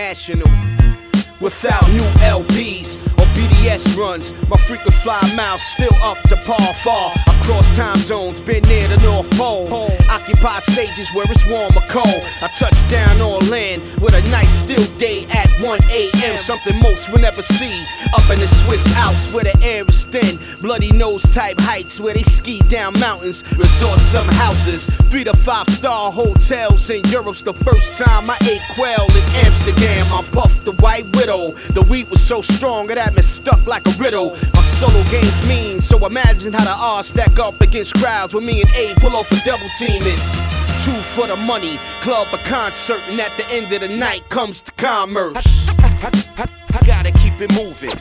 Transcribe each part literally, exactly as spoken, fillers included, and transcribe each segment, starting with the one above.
international. Without new L Bs or B D S runs, my frequent fly miles still up to par far. Across time zones, been near the North Pole. Occupied stages where it's warm or cold. I touch down on land with a nice still day at one A M Something most will never see. Up in the Swiss Alps where the air is thin. Bloody nose type heights where they ski down mountains. Resorts, some houses. Three to five star hotels in Europe's the first time I ate quail in Amsterdam. I puffed the white widow. The weed was so strong it had me stuck like a riddle. My solo game's mean, so imagine how the odds stack up against crowds when me and A pull off a double team. It's two for the money, club or concert, and at the end of the night comes the commerce. I, I, I, I gotta keep it moving.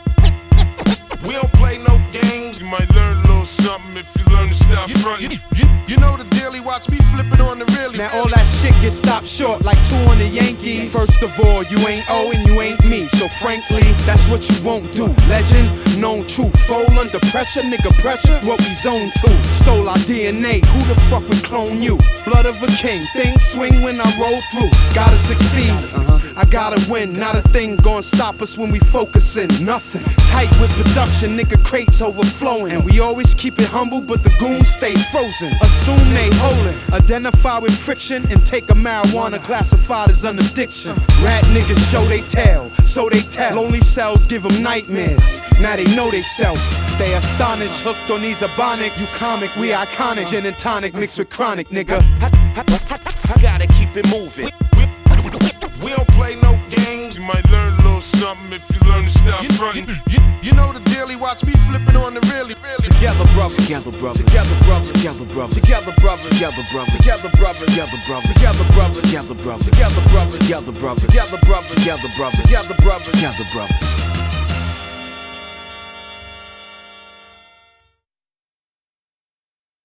We don't play no games. You might learn a little something if you learn to stop fronting. You, you, you know the daily, watch me flipping on the really. Now all that shit gets stopped short like two on the Yankees. First of all, you ain't O and you ain't me, so frankly, that's what you won't do. Legend, known truth, fold under pressure, nigga pressure's what we zone to. Stole our D N A, who the fuck would clone you? Blood of a king, things swing when I roll through. Gotta succeed, uh-huh. I gotta win, not a thing gon' stop us when we focusing. Nothing, tight with production, nigga crates overflowing. And we always keep it humble, but the goons stay frozen. Assume they holding, identify with friction, and take a marijuana classified as an addiction. Rat niggas show they tell, so they tell. Lonely cells give them nightmares, now they know they self. They astonished, hooked on these ebonics. You comic, we iconic, gin and tonic mixed with chronic, nigga. I, I, I, I gotta keep it moving. We, we, we don't play no games. You might learn a little something if you learn to stop fronting. You, you, you know the daily, watch me flipping on the really, really. Together brothers, Together brothers, together brothers, together brothers, together brothers, together brothers, together brothers, together brothers, together brothers, together brothers, together brothers, together brothers, together brothers, together brothers, together brothers, together brothers, together brothers. together brothers.